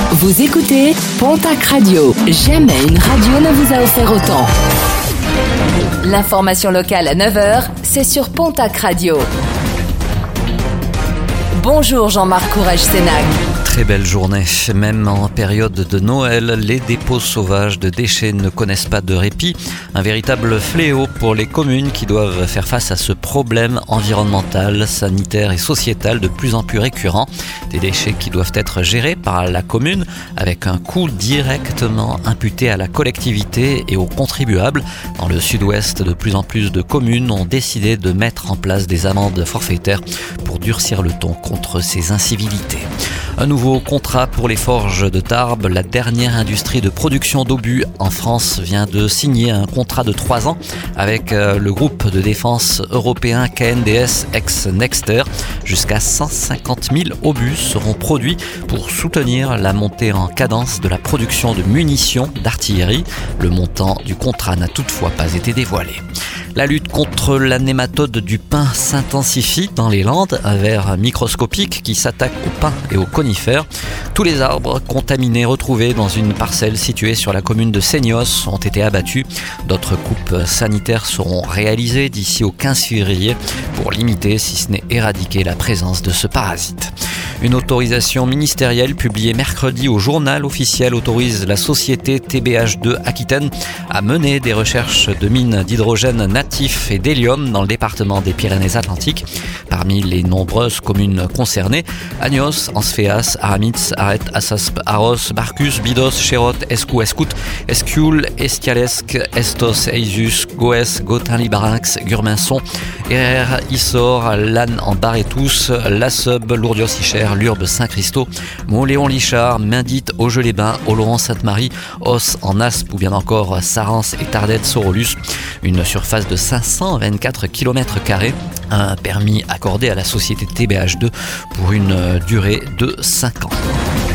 Vous écoutez Pontac Radio. Jamais une radio ne vous a offert autant. L'information locale à 9h, c'est sur Pontac Radio. Bonjour Jean-Marc Courage-Sénac. Très belle journée. Même en période de Noël, les dépôts sauvages de déchets ne connaissent pas de répit. Un véritable fléau pour les communes qui doivent faire face à ce problème environnemental, sanitaire et sociétal de plus en plus récurrent. Des déchets qui doivent être gérés par la commune avec un coût directement imputé à la collectivité et aux contribuables. Dans le sud-ouest, de plus en plus de communes ont décidé de mettre en place des amendes forfaitaires pour durcir le ton contre ces incivilités. Un nouveau contrat pour les forges de Tarbes. La dernière industrie de production d'obus en France vient de signer un contrat de 3 ans avec le groupe de défense européen KNDS ex-Nexter. Jusqu'à 150 000 obus seront produits pour soutenir la montée en cadence de la production de munitions d'artillerie. Le montant du contrat n'a toutefois pas été dévoilé. La lutte contre la nématode du pin s'intensifie dans les Landes, un ver microscopique qui s'attaque au pin et aux conifères. Tous les arbres contaminés retrouvés dans une parcelle située sur la commune de Seignos ont été abattus. D'autres coupes sanitaires seront réalisées d'ici au 15 février pour limiter, si ce n'est éradiquer, la présence de ce parasite. Une autorisation ministérielle publiée mercredi au journal officiel autorise la société TBH2 Aquitaine à mener des recherches de mines d'hydrogène natif et d'hélium dans le département des Pyrénées-Atlantiques. Parmi les nombreuses communes concernées, Agnos, Ansfeas, Aramitz, Aret, Assasp, Aros, Barcus, Bidos, Chérot, Escou, Escout, Escioul, Estialesque, Estos, Eisus, Goès, Gothin-Libarinx, Gurminson, Herrère, Issor, Lannes en Barétous, Lasseub, Lourdios-Icher, Lurbe, Saint-Christo, Montléon-Lichard, Mindite, Augeux-les-Bains, Oloron-Sainte-Marie, Os en Aspe ou bien encore Sarens et Tardette-Sorolus. Une surface de 524 km², un permis accordé à la société TBH2 pour une durée de 5 ans.